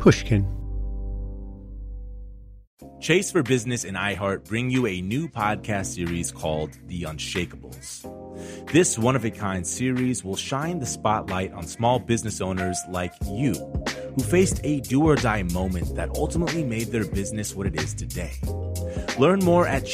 Pushkin. Chase for Business and iHeart bring you a new podcast series called The Unshakables. This one-of-a-kind series will shine the spotlight on small business owners like you, who faced a do-or-die moment that ultimately made their business what it is today. Learn more at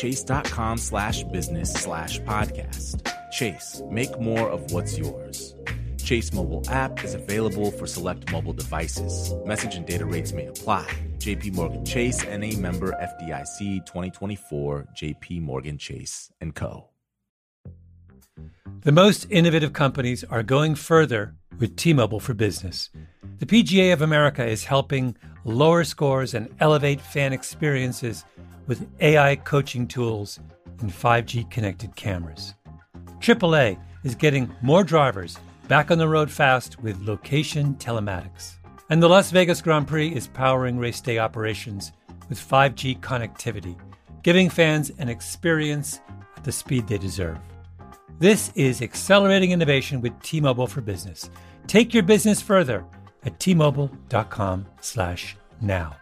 chase.com/business/podcast. Chase, make more of what's yours. Chase mobile app is available for select mobile devices. Message and data rates may apply. JP Morgan Chase, N.A. member FDIC 2024, JP Morgan Chase & Co. The most innovative companies are going further with T-Mobile for Business. The PGA of America is helping lower scores and elevate fan experiences with AI coaching tools and 5G connected cameras. AAA is getting more drivers back on the road fast with location telematics. And the Las Vegas Grand Prix is powering race day operations with 5G connectivity, giving fans an experience at the speed they deserve. This is accelerating innovation with T-Mobile for Business. Take your business further at T-Mobile.com/now.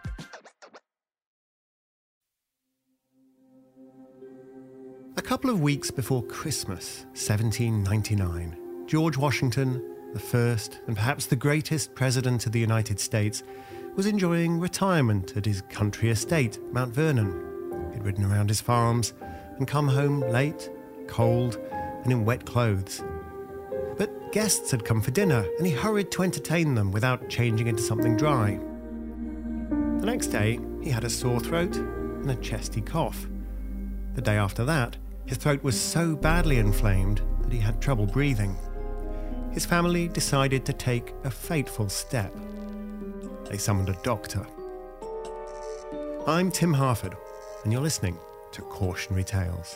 A couple of weeks before Christmas, 1799, George Washington, the first and perhaps the greatest president of the United States, was enjoying retirement at his country estate, Mount Vernon. He'd ridden around his farms and come home late, cold, and in wet clothes. But guests had come for dinner, and he hurried to entertain them without changing into something dry. The next day, he had a sore throat and a chesty cough. The day after that, his throat was so badly inflamed that he had trouble breathing. His family decided to take a fateful step. They summoned a doctor. I'm Tim Harford, and you're listening to Cautionary Tales.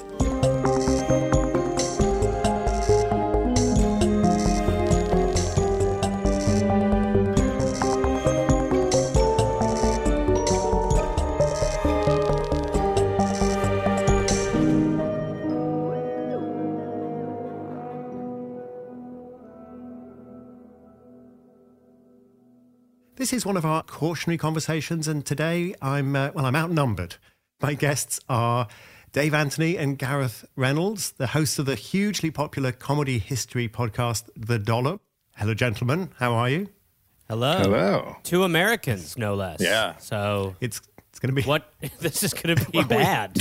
This is one of our cautionary conversations, and today I'm outnumbered. My guests are Dave Anthony and Gareth Reynolds, the hosts of the hugely popular comedy history podcast, The Dollop. Hello, gentlemen. How are you? Hello. Hello. Two Americans, no less. Yeah. So It's going to be what? This is going to be bad.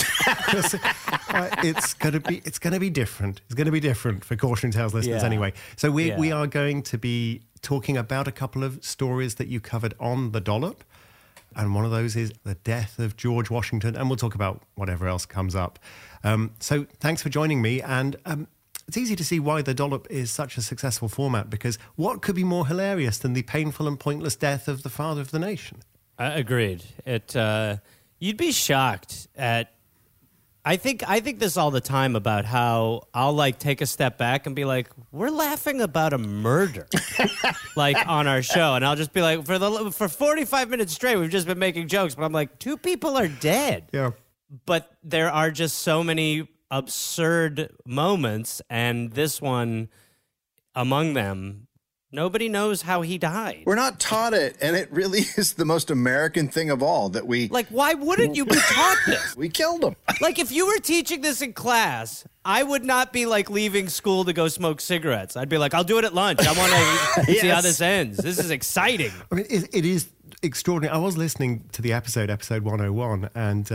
It's going to be different. It's going to be different for Cautionary Tales listeners anyway. So we are going to be talking about a couple of stories that you covered on The Dollop. And one of those is the death of George Washington. And we'll talk about whatever else comes up. So thanks for joining me. And it's easy to see why The Dollop is such a successful format, because what could be more hilarious than the painful and pointless death of the father of the nation? Agreed. You'd be shocked at. I think this all the time about how I'll take a step back and be like, we're laughing about a murder, on our show, and I'll just be like, for 45 minutes straight, we've just been making jokes, but I'm like, two people are dead. Yeah. But there are just so many absurd moments, and this one among them. Nobody knows how he died. We're not taught it, and it really is the most American thing of all that we... why wouldn't you be taught this? We killed him. If you were teaching this in class, I would not be, leaving school to go smoke cigarettes. I'd be like, I'll do it at lunch. I want to see how this ends. This is exciting. I mean, it is extraordinary. I was listening to the episode 101, and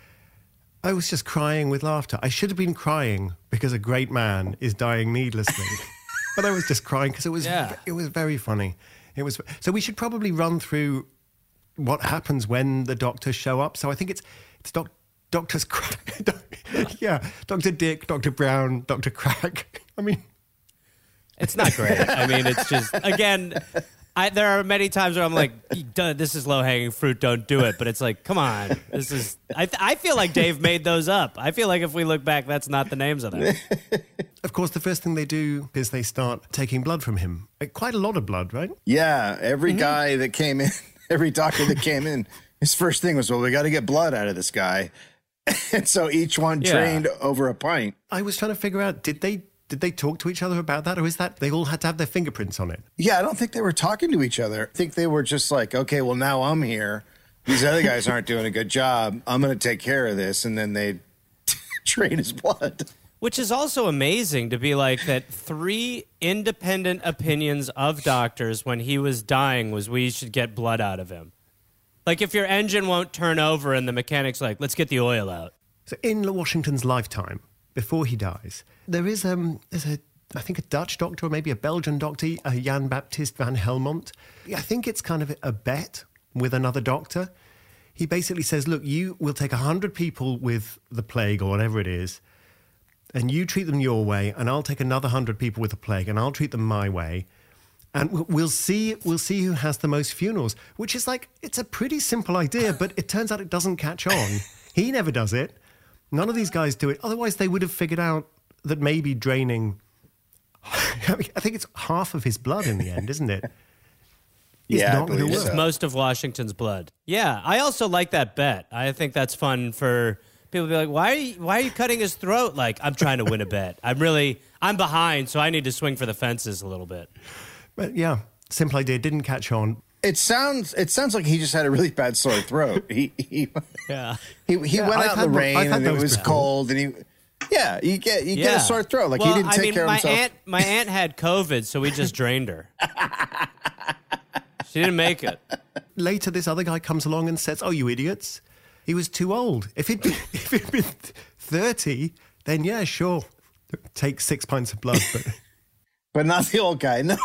I was just crying with laughter. I should have been crying because a great man is dying needlessly. But I was just crying because it was very funny. So we should probably run through what happens when the doctors show up. So I think it's Doctors Crack. Dr. Dick, Dr. Brown, Dr. Crack. I mean, it's not great. I mean, it's just, again, there are many times where I'm like, this is low-hanging fruit, don't do it. But it's like, come on. This is. I feel like Dave made those up. I feel like if we look back, that's not the names of them. Of course, the first thing they do is they start taking blood from him. Quite a lot of blood, right? Yeah, every guy that came in, every doctor that came in, his first thing was, well, we got to get blood out of this guy. And so each one trained over a pint. I was trying to figure out, did they Did they talk to each other about that, or is that they all had to have their fingerprints on it? Yeah, I don't think they were talking to each other. I think they were just like, okay, well, now I'm here. These other guys aren't doing a good job. I'm going to take care of this. And then they drain his blood. Which is also amazing to be like that 3 independent opinions of doctors when he was dying was we should get blood out of him. Like if your engine won't turn over and the mechanic's like, let's get the oil out. So in Washington's lifetime, before he dies, there's I think a Dutch doctor or maybe a Belgian doctor, Jan Baptist van Helmont. I think it's kind of a bet with another doctor. He basically says, look, you will take 100 people with the plague or whatever it is, and you treat them your way, and I'll take another 100 people with the plague, and I'll treat them my way. And we'll see who has the most funerals, which is like, it's a pretty simple idea, but it turns out it doesn't catch on. He never does it. None of these guys do it. Otherwise, they would have figured out that maybe draining, I think it's half of his blood in the end, isn't it? Yeah, I believe It's so. most of Washington's blood. Yeah, I also like that bet. I think that's fun for people to be like, why are you cutting his throat? Like, I'm trying to win a bet. I'm behind, so I need to swing for the fences a little bit. But yeah, simple idea, didn't catch on. It sounds like he just had a really bad sore throat. He Yeah. went I've out in had the rain and it those was before. cold and you get a sore throat. Like well, he didn't take care of himself. My aunt had COVID, so we just drained her. She didn't make it. Later, this other guy comes along and says, oh, you idiots. He was too old. If it'd been 30, then yeah, sure. Take 6 pints of blood, but But not the old guy, no.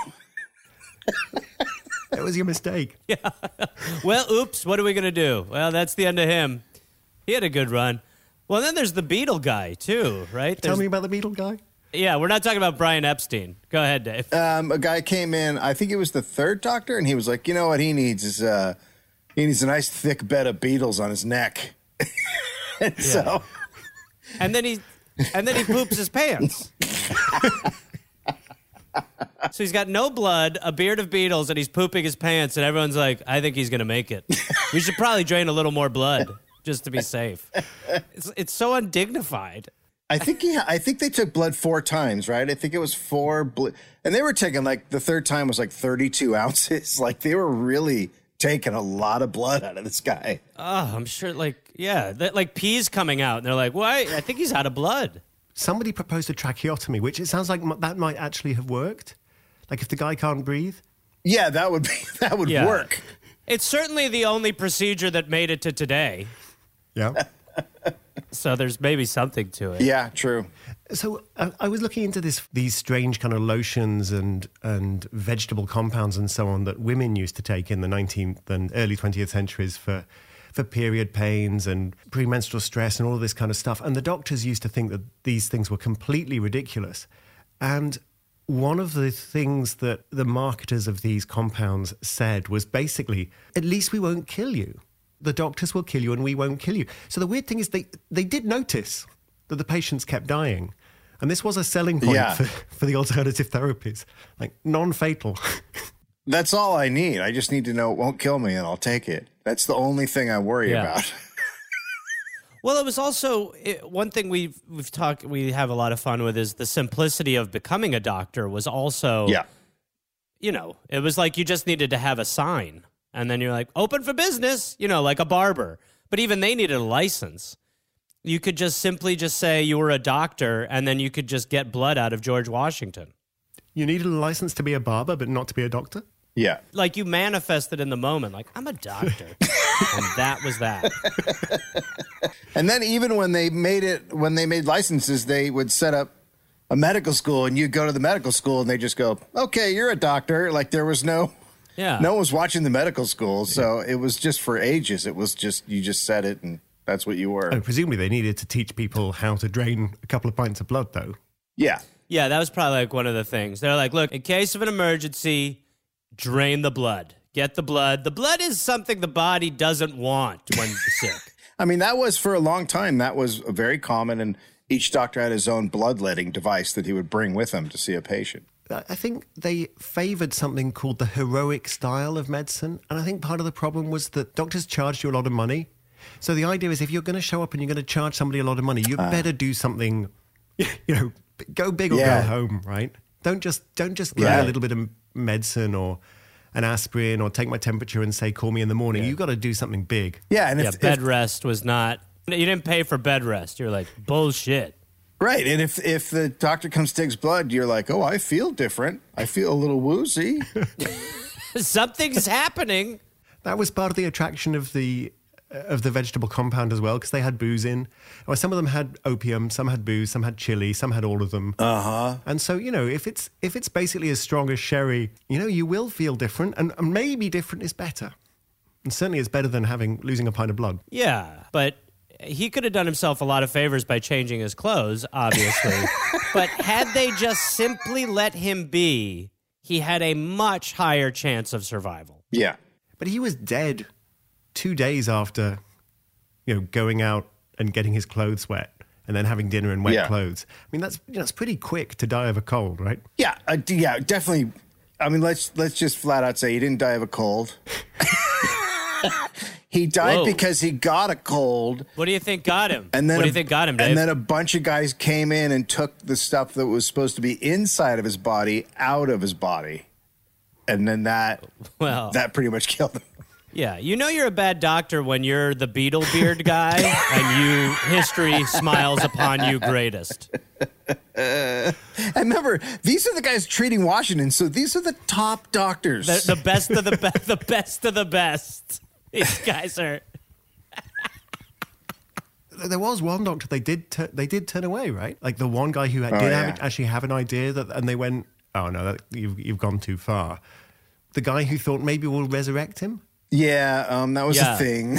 that was your mistake. Yeah. Well, oops, what are we going to do? Well, that's the end of him. He had a good run. Well, then there's the Beetle guy, too, right? Tell me about the Beetle guy. Yeah, we're not talking about Brian Epstein. Go ahead, Dave. A guy came in, I think it was the third doctor, and he was like, you know what he needs is he needs a nice thick bed of beetles on his neck. And so And then he poops his pants. So he's got no blood, a beard of beetles, and he's pooping his pants, and everyone's like, I think he's going to make it. We should probably drain a little more blood just to be safe. It's so undignified. I think they took blood 4 times, right? I think it was 4 and they were taking like the third time was like 32 ounces. Like they were really taking a lot of blood out of this guy. Oh, I'm sure, like pee's coming out, and they're like, well, I think he's out of blood. Somebody proposed a tracheotomy, which it sounds like that might actually have worked. Like if the guy can't breathe. Yeah, that would Yeah. work. It's certainly the only procedure that made it to today. Yeah. So there's maybe something to it. Yeah, true. So I was looking into these strange kind of lotions and vegetable compounds and so on that women used to take in the 19th and early 20th centuries for period pains and premenstrual stress and all of this kind of stuff. And the doctors used to think that these things were completely ridiculous. And one of the things that the marketers of these compounds said was basically, at least we won't kill you. The doctors will kill you and we won't kill you. So the weird thing is they did notice that the patients kept dying. And this was a selling point for the alternative therapies, like non-fatal. That's all I need. I just need to know it won't kill me and I'll take it. That's the only thing I worry about. Well, it was also one thing we have a lot of fun with is the simplicity of becoming a doctor was also, it was like you just needed to have a sign and then you're like, open for business, like a barber. But even they needed a license. You could just simply just say you were a doctor and then you could just get blood out of George Washington. You needed a license to be a barber, but not to be a doctor? Yeah. Like you manifested in the moment, like, I'm a doctor. And that was that. And then even when they made licenses, they would set up a medical school and you go to the medical school and they just go, okay, you're a doctor. Like there was no one was watching the medical school. So it was just for ages. It was just, you just said it and that's what you were. And presumably they needed to teach people how to drain a couple of pints of blood, though. Yeah. Yeah, that was probably like one of the things. They're like, look, in case of an emergency, drain the blood. Get the blood. The blood is something the body doesn't want when sick. I mean, that was for a long time. That was very common. And each doctor had his own bloodletting device that he would bring with him to see a patient. I think they favored something called the heroic style of medicine. And I think part of the problem was that doctors charged you a lot of money. So the idea is if you're going to show up and you're going to charge somebody a lot of money, you better do something, go big or go home, right? Don't just give me a little bit of medicine or an aspirin or take my temperature and say, call me in the morning. You got to do something big. Yeah. And bed rest was not, you didn't pay for bed rest. You're like, bullshit. Right. And if the doctor comes takes blood, you're like, oh, I feel different. I feel a little woozy. Something's happening. That was part of the attraction of the vegetable compound as well, because they had booze in. Well, some of them had opium, some had booze, some had chili, some had all of them. And so, if it's basically as strong as sherry, you will feel different, and maybe different is better. And certainly it's better than losing a pint of blood. Yeah, but he could have done himself a lot of favors by changing his clothes, obviously. But had they just simply let him be, he had a much higher chance of survival. Yeah. But he was dead 2 days after, going out and getting his clothes wet and then having dinner in wet clothes. I mean, that's pretty quick to die of a cold, right? Yeah, definitely. I mean, let's just flat out say he didn't die of a cold. He died because he got a cold. What do you think got him? And then what do you think got him, Dave? And then a bunch of guys came in and took the stuff that was supposed to be inside of his body out of his body. And then that pretty much killed him. Yeah, you're a bad doctor when you're the Beetlebeard guy and history smiles upon you greatest. And remember, these are the guys treating Washington, so these are the top doctors. The best of the best, the best of the best. These guys are... There was one doctor they did turn away, right? Like the one guy who actually have an idea and they went, oh no, you've gone too far. The guy who thought maybe we'll resurrect him. Yeah, that was a thing.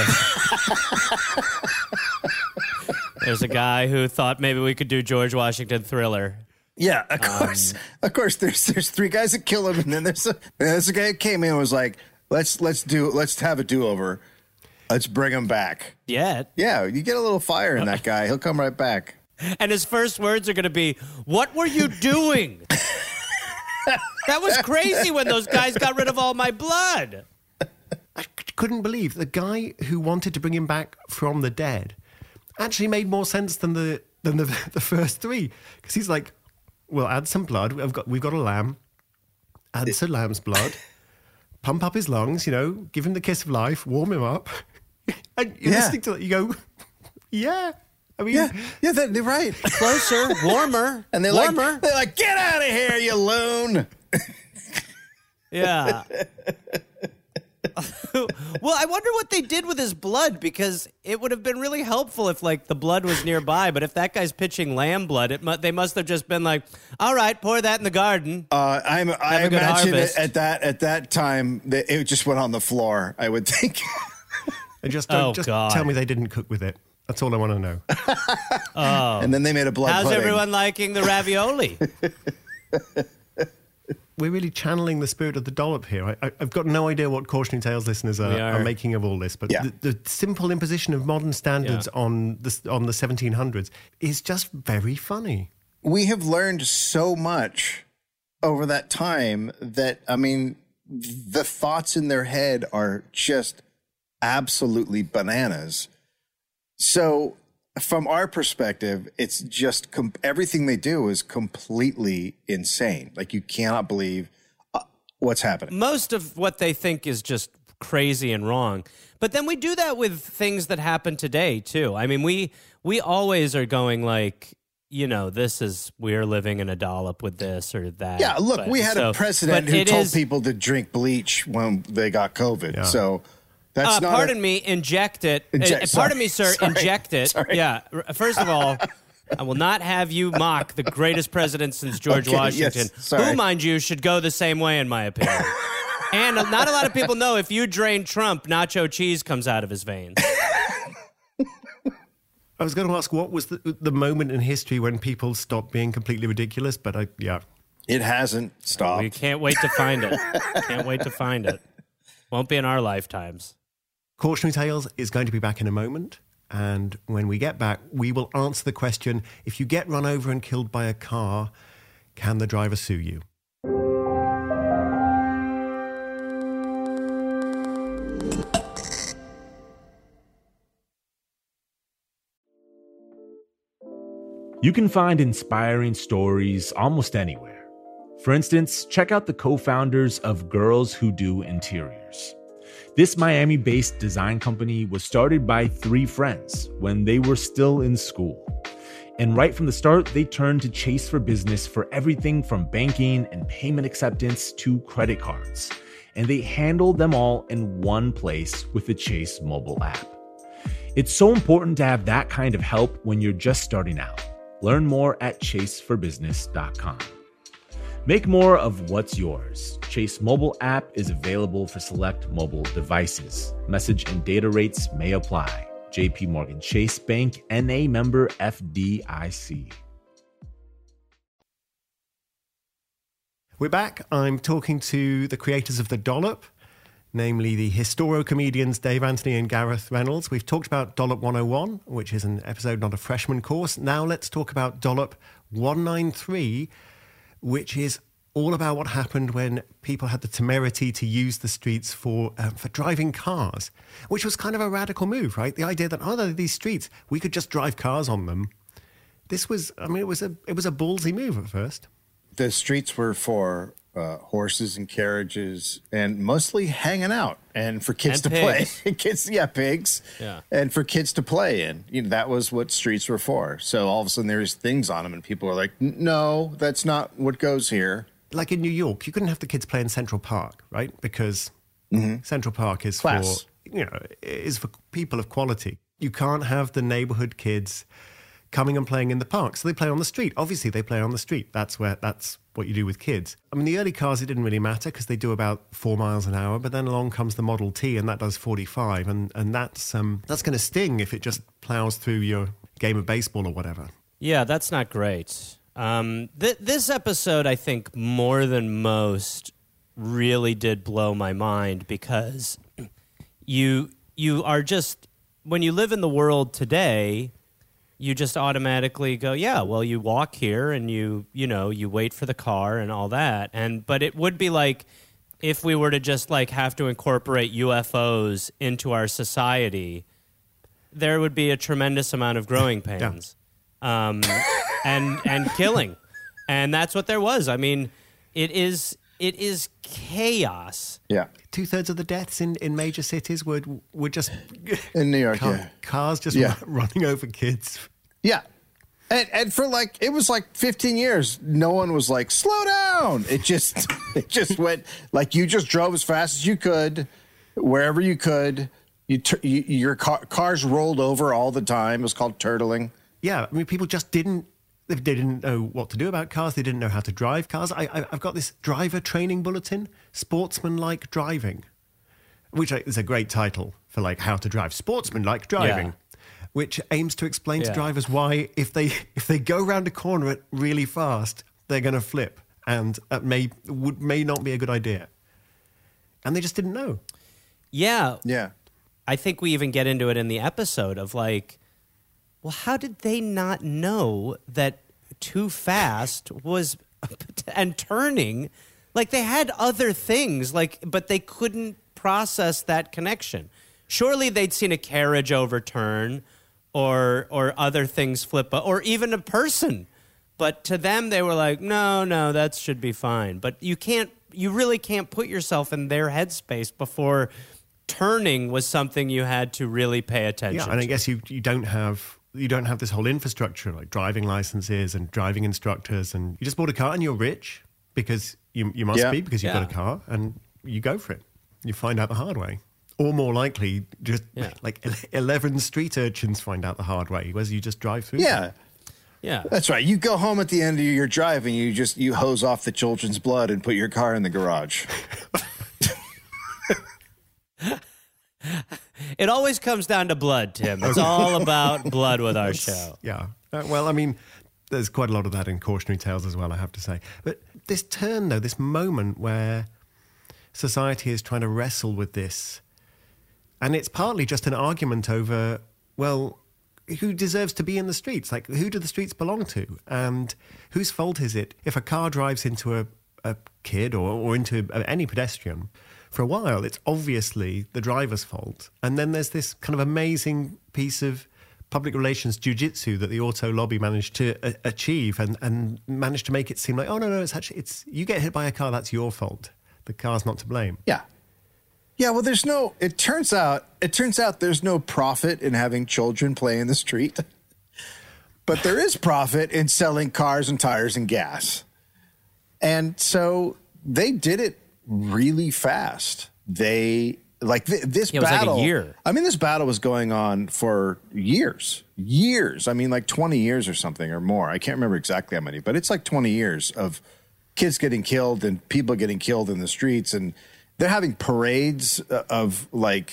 There's a guy who thought maybe we could do George Washington Thriller. Yeah, of course. There's three guys that kill him, and then there's a guy that came in and was like, let's have a do-over. Let's bring him back. Yeah, you get a little fire in that guy. He'll come right back. And his first words are going to be, "What were you doing?" That was crazy when those guys got rid of all my blood. I couldn't believe the guy who wanted to bring him back from the dead actually made more sense than the first three, because he's like, "Well, add some blood. We've got a lamb. Add some lamb's blood. Pump up his lungs. Give him the kiss of life. Warm him up." And you're listening to that, you go, "Yeah." I mean, they're right. Closer, warmer, and they're warmer. Like, "Get out of here, you loon!" Yeah. Well, I wonder what they did with his blood, because it would have been really helpful if, the blood was nearby. But if that guy's pitching lamb blood, they must have just been like, "All right, pour that in the garden." I imagine at that time that it just went on the floor, I would think. And just tell me they didn't cook with it. That's all I want to know. And then they made a blood How's pudding. everyone liking the ravioli? We're really channeling the spirit of the dollop here. I've got no idea what Cautionary Tales listeners are making of all this, but the simple imposition of modern standards on the 1700s is just very funny. We have learned so much over that time that, I mean, the thoughts in their head are just absolutely bananas. So from our perspective, it's just everything they do is completely insane. Like, you cannot believe what's happening. Most of what they think is just crazy and wrong. But then we do that with things that happen today, too. I mean, we always are going we're living in a dollop with this or that. Yeah, look, we had a president who told people to drink bleach when they got COVID. Yeah. So... That's not pardon me, inject it. Pardon me, sir, inject it. Sorry. Yeah, first of all, I will not have you mock the greatest president since George Washington, who, mind you, should go the same way, in my opinion. And not a lot of people know if you drain Trump, nacho cheese comes out of his veins. I was going to ask, what was the moment in history when people stopped being completely ridiculous? But it hasn't stopped. We can't wait to find it. Can't wait to find it. Won't be in our lifetimes. Cautionary Tales is going to be back in a moment, and when we get back, we will answer the question, if you get run over and killed by a car, can the driver sue you? You can find inspiring stories almost anywhere. For instance, check out the co-founders of Girls Who Do Interiors. This Miami-based design company was started by 3 friends when they were still in school. And right from the start, they turned to Chase for Business for everything from banking and payment acceptance to credit cards. And they handled them all in one place with the Chase mobile app. It's so important to have that kind of help when you're just starting out. Learn more at chaseforbusiness.com. Make more of what's yours. Chase mobile app is available for select mobile devices. Message and data rates may apply. JP Morgan Chase Bank, N.A. member FDIC. We're back. I'm talking to the creators of The Dollop, namely the Historio-comedians Dave Anthony and Gareth Reynolds. We've talked about Dollop 101, which is an episode, not a freshman course. Now let's talk about Dollop 193, which is all about what happened when people had the temerity to use the streets for driving cars, which was kind of a radical move, right? The idea that, there are these streets, we could just drive cars on them. This was, it was a ballsy move at first. The streets were for horses and carriages and mostly hanging out and for kids to play. Pigs. Yeah. And for kids to play in. That was what streets were for. So all of a sudden there's things on them and people are like, no, that's not what goes here. Like in New York, you couldn't have the kids play in Central Park, right? Because Central Park is class. is for people of quality. You can't have the neighborhood kids coming and playing in the park. So they play on the street. Obviously, they play on the street. That's what you do with kids. I mean, the early cars, it didn't really matter because they do about 4 miles an hour. But then along comes the Model T, and that does 45. And that's going to sting if it just plows through your game of baseball or whatever. Yeah, that's not great. This episode, I think, more than most, really did blow my mind because you are just, when you live in the world today, you just automatically go, yeah, well, you walk here and you wait for the car and all that. But it would be like if we were to just have to incorporate UFOs into our society, there would be a tremendous amount of growing pains. Yeah. And killing. And that's what there was. I mean, it is chaos. Yeah. 2/3 of the deaths in major cities were just in New York. Cars just running over kids. Yeah. And for it was 15 years, no one was like, slow down. It just went you just drove as fast as you could, wherever you could. Your cars rolled over all the time. It was called turtling. Yeah. I mean, people just didn't know what to do about cars. They didn't know how to drive cars. I've got this driver training bulletin, Sportsmanlike Driving, which is a great title for how to drive. Sportsmanlike Driving, which aims to explain to drivers why if they go around a corner really fast, they're going to flip, and that may not be a good idea. And they just didn't know. Yeah. Yeah. I think we even get into it in the episode of well, how did they not know that too fast was, and turning, they had other things, but they couldn't process that connection. Surely they'd seen a carriage overturn or other things flip, or even a person. But to them, they were like, no, that should be fine. But you really can't put yourself in their headspace before turning was something you had to really pay attention to. Yeah, and I guess you don't have this whole infrastructure like driving licenses and driving instructors, and you just bought a car and you're rich because you must be because you've got a car, and you go for it. You find out the hard way. Or more likely, just 11 street urchins find out the hard way, whereas you just drive through. Yeah. Yeah. That's right. You go home at the end of your drive and you hose off the children's blood and put your car in the garage. It always comes down to blood, Tim. It's all about blood with our show. Yeah. Well, I mean, there's quite a lot of that in Cautionary Tales as well, I have to say. But this turn, though, this moment where society is trying to wrestle with this, and it's partly just an argument over, well, who deserves to be in the streets? Like, who do the streets belong to? And whose fault is it if a car drives into a kid or into any pedestrian? For a while, it's obviously the driver's fault. And then there's this kind of amazing piece of public relations jujitsu that the auto lobby managed to achieve and managed to make it seem like, oh, no, it's you get hit by a car, that's your fault. The car's not to blame. Yeah. Yeah, well, it turns out there's no profit in having children play in the street. But there is profit in selling cars and tires and gas. And so they did it really fast. This battle. Like a year. I mean, this battle was going on for years. I mean, like 20 years or something or more. I can't remember exactly how many, but it's like 20 years of kids getting killed and people getting killed in the streets. And they're having parades of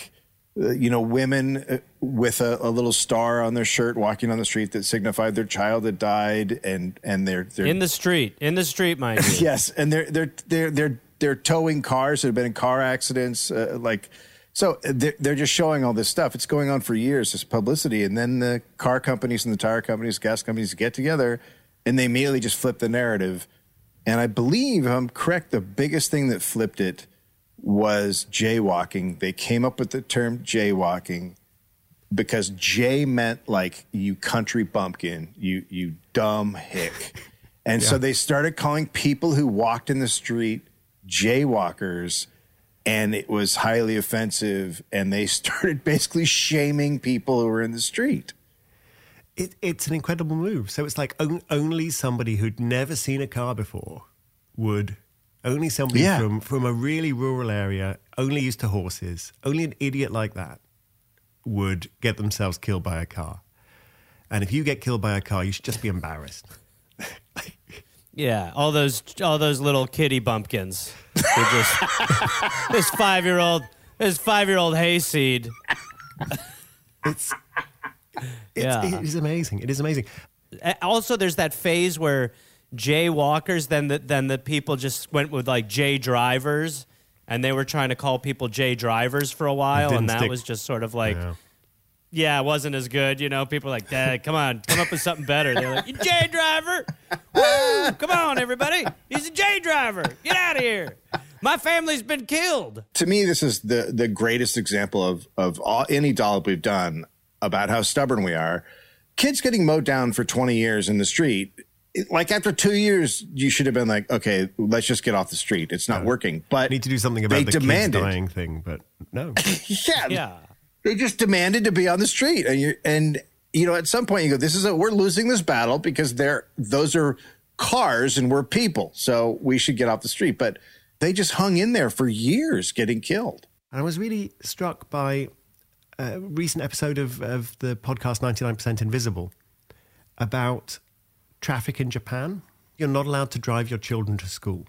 women with a little star on their shirt walking on the street that signified their child had died, and they're in the street, mind you. Yes, and they're towing cars that have been in car accidents, so they're just showing all this stuff. It's going on for years, this publicity, and then the car companies and the tire companies, gas companies get together, and they immediately just flip the narrative. And I believe, if I'm correct, the biggest thing that flipped it was jaywalking. They came up with the term jaywalking because Jay meant like you country bumpkin, you dumb hick. And so they started calling people who walked in the street jaywalkers, and it was highly offensive, and they started basically shaming people who were in the street. It's an incredible move. So it's like only somebody who'd never seen a car before would... Only somebody from a really rural area, only used to horses, only an idiot like that would get themselves killed by a car. And if you get killed by a car, you should just be embarrassed. Yeah, all those little kitty bumpkins. They're just this 5-year-old hayseed. It is amazing. It is amazing. Also, there's that phase where jaywalkers, then the people just went with like Jay drivers, and they were trying to call people Jay drivers for a while, and that was just sort of like, it wasn't as good. People were like, Dad, come up with something better. They're like, you Jay driver? Woo! Come on, everybody. He's a Jay driver. Get out of here. My family's been killed. To me, this is the greatest example of any dollop we've done about how stubborn we are. Kids getting mowed down for 20 years in the street. Like after 2 years, you should have been like, okay, let's just get off the street. It's not working. But need to do something about the kids dying thing. But no, they just demanded to be on the street. And at some point you go, we're losing this battle because those are cars and we're people, so we should get off the street. But they just hung in there for years, getting killed. And I was really struck by a recent episode of the podcast 99% Invisible about traffic in Japan. You're not allowed to drive your children to school.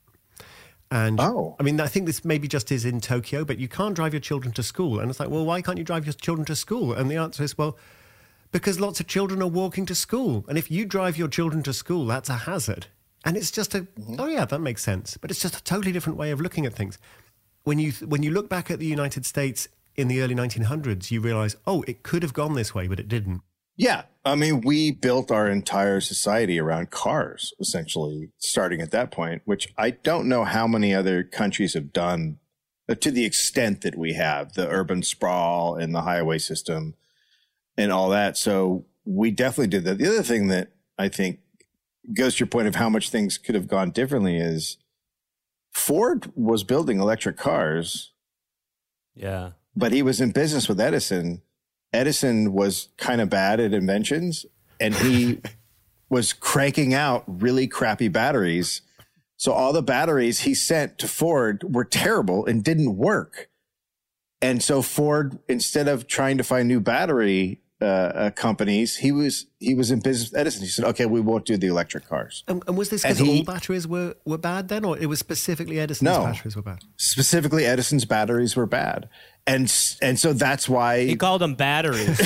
And I mean, I think this maybe just is in Tokyo, but you can't drive your children to school. And it's like, well, why can't you drive your children to school? And the answer is, well, because lots of children are walking to school. And if you drive your children to school, that's a hazard. And it's just that makes sense. But it's just a totally different way of looking at things. When you look back at the United States in the early 1900s, you realize, it could have gone this way, but it didn't. Yeah. I mean, we built our entire society around cars, essentially, starting at that point, which I don't know how many other countries have done to the extent that we have, the urban sprawl and the highway system and all that. So we definitely did that. The other thing that I think goes to your point of how much things could have gone differently is Ford was building electric cars. Yeah. But he was in business with Edison. Edison was kind of bad at inventions, and he was cranking out really crappy batteries. So all the batteries he sent to Ford were terrible and didn't work. And so Ford, instead of trying to find new battery companies, he was in business with Edison. He said, okay, we won't do the electric cars. And was this because all batteries were bad then, or it was specifically Edison's batteries were bad? Specifically Edison's batteries were bad. And so that's why... He called them batteries.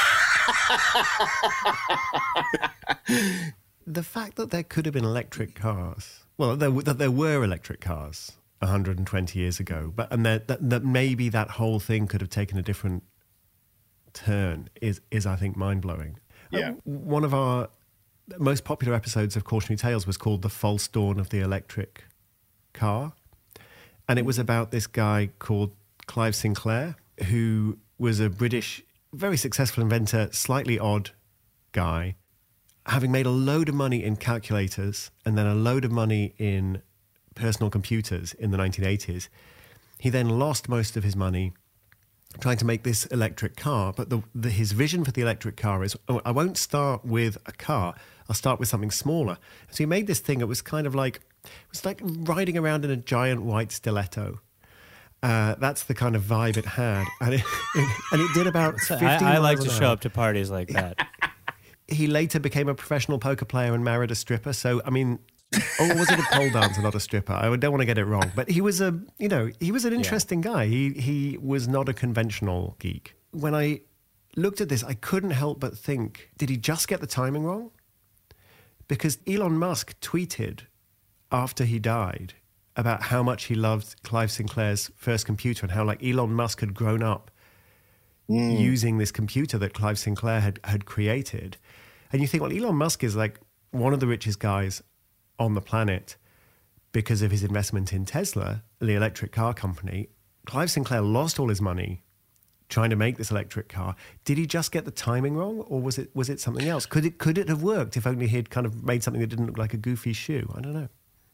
The fact that there could have been electric cars, that there were electric cars 120 years ago, and that maybe that whole thing could have taken a different turn is I think, mind-blowing. Yeah. One of our most popular episodes of Cautionary Tales was called The False Dawn of the Electric Car. And it was about this guy called Clive Sinclair, who was a British very successful inventor, slightly odd guy, having made a load of money in calculators and then a load of money in personal computers in the 1980s. He then lost most of his money trying to make this electric car. But his vision for the electric car is, I won't start with a car, I'll start with something smaller. So he made this thing, it was like riding around in a giant white stiletto. That's the kind of vibe it had. And it did about 50 I like miles to an show hour. up to parties like that. He later became a professional poker player and married a stripper. So, I mean, or was it a pole dancer, not a stripper? I don't want to get it wrong. But he was an interesting guy. He was not a conventional geek. When I looked at this, I couldn't help but think, did he just get the timing wrong? Because Elon Musk tweeted after he died about how much he loved Clive Sinclair's first computer and how like Elon Musk had grown up using this computer that Clive Sinclair had created. And you think, well, Elon Musk is like one of the richest guys on the planet because of his investment in Tesla, the electric car company. Clive Sinclair lost all his money trying to make this electric car. Did he just get the timing wrong, or was it something else? Could it have worked if only he'd kind of made something that didn't look like a goofy shoe? I don't know.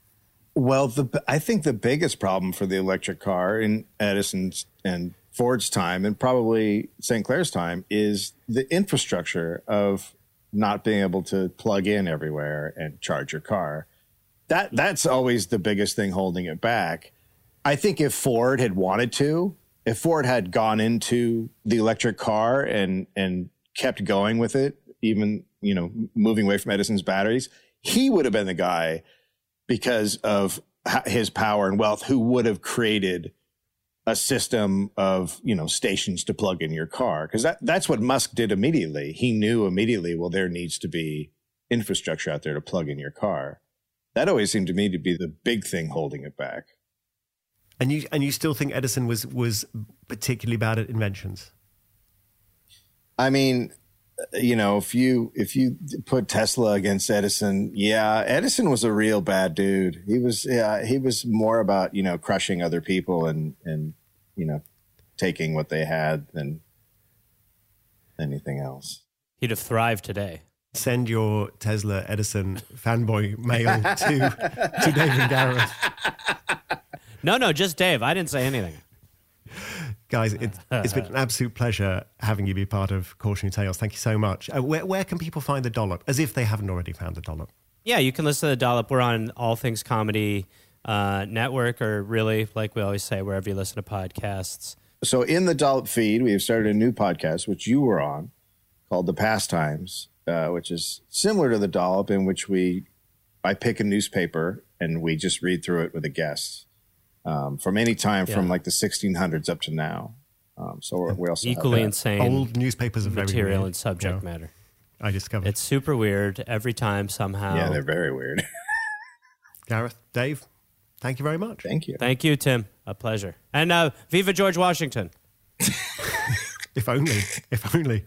Well, I think the biggest problem for the electric car in Edison's and Ford's time, and probably St. Clair's time, is the infrastructure of not being able to plug in everywhere and charge your car. That's always the biggest thing holding it back. I think if Ford had wanted to, if Ford had gone into the electric car and kept going with it, even, moving away from Edison's batteries, he would have been the guy, because of his power and wealth, who would have created a system of, stations to plug in your car. Because that's what Musk did immediately. He knew immediately, well, there needs to be infrastructure out there to plug in your car. That always seemed to me to be the big thing holding it back. And you still think Edison was particularly bad at inventions? I mean, if you put Tesla against Edison, Edison was a real bad dude. He was more about, crushing other people and taking what they had than anything else. He'd have thrived today. Send your Tesla Edison fanboy mail to Dave and Gareth. No, just Dave. I didn't say anything. Guys, it's been an absolute pleasure having you be part of Cautionary Tales. Thank you so much. Where can people find The Dollop, as if they haven't already found The Dollop? Yeah, you can listen to The Dollop. We're on All Things Comedy Network, or really, like we always say, wherever you listen to podcasts. So in the Dollop feed, we have started a new podcast, which you were on, called The Pastimes, which is similar to The Dollop, in which I pick a newspaper and we just read through it with a guest. From any time from like the 1600s up to now. So we also equally insane. Old newspapers are very material weird. and subject matter. I discovered it's super weird every time somehow. Yeah, they're very weird. Gareth, Dave, thank you very much. Thank you. Thank you, Tim. A pleasure. And Viva George Washington. If only. If only.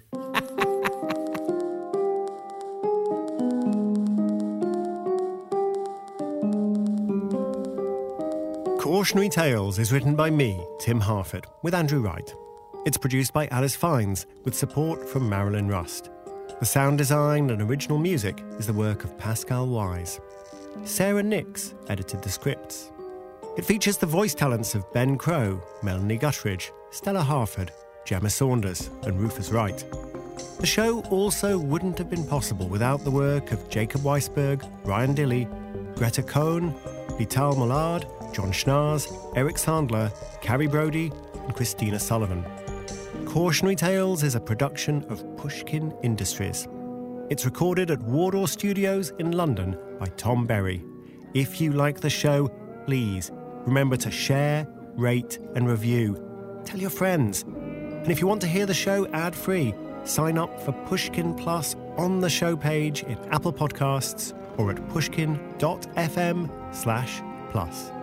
Cautionary Tales is written by me, Tim Harford, with Andrew Wright. It's produced by Alice Fiennes, with support from Marilyn Rust. The sound design and original music is the work of Pascal Wise. Sarah Nix edited the scripts. It features the voice talents of Ben Crow, Melanie Guttridge, Stella Harford, Gemma Saunders, and Rufus Wright. The show also wouldn't have been possible without the work of Jacob Weisberg, Ryan Dilley, Greta Cohn, Vital Mollard, John Schnars, Eric Sandler, Carrie Brody, and Christina Sullivan. Cautionary Tales is a production of Pushkin Industries. It's recorded at Wardour Studios in London by Tom Berry. If you like the show, please remember to share, rate, and review. Tell your friends. And if you want to hear the show ad-free, sign up for Pushkin Plus on the show page in Apple Podcasts or at pushkin.fm/plus.